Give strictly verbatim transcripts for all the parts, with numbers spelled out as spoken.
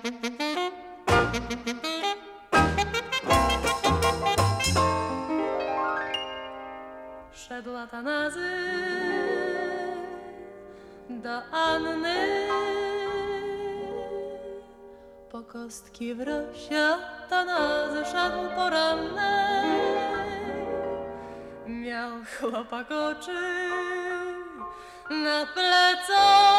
Szedł Atanazy do Anny, po kostki w rosie Atanazy szedł porannej. Miał chłopak oczy na plecach,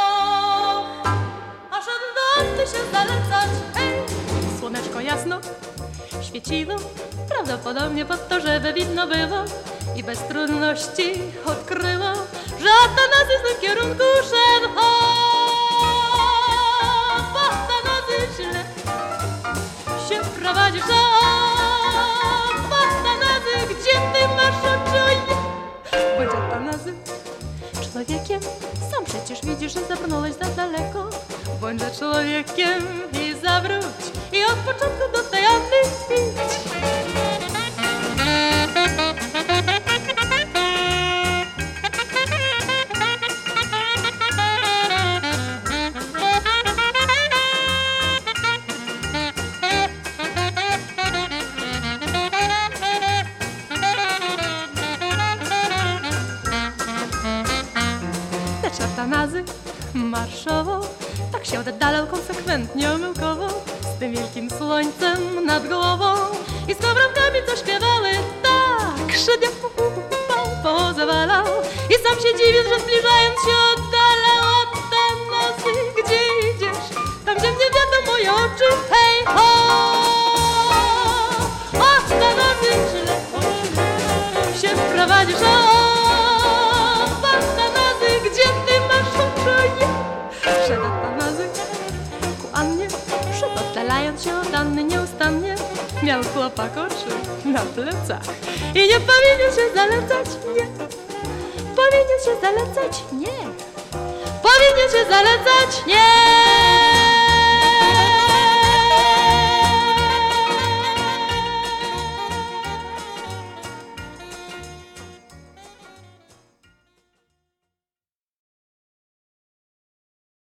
a szedł do Anny się zalecać. Hej! Słoneczko jasno świeciło, prawdopodobnie po to, żeby widno było, i bez trudności odkryło, że Atanazy w tym kierunku szedł. Hop, Atanazy źle się prowadzisz, hop, Atanazy, gdzie ty masz oczy? Bądź Atanazy człowiekiem, sam przecież widzisz, że zabrnąłeś za daleko. Bądź człowiekiem i zawróć, i od początku do tej Anny idź. Atanazy marszował, tak się oddalał konsekwentnie, omyłkowo, z tym wielkim słońcem nad głową, i z skowronkami co śpiewały tak, szedł pozawalał, i sam się dziwił, że zbliżając się oddalał. Atanazy, gdzie idziesz? Tam, gdzie mnie wiedzą moje oczy. Hej, ho! Atanazy, źle się prowadzisz, o! Szedł Atanazy ku Annie, szedł oddalając się od Anny nieustannie. Miał chłopak oczy na plecach i nie powinien się zalecać, nie. Powinien się zalecać, nie. Powinien się zalecać, nie.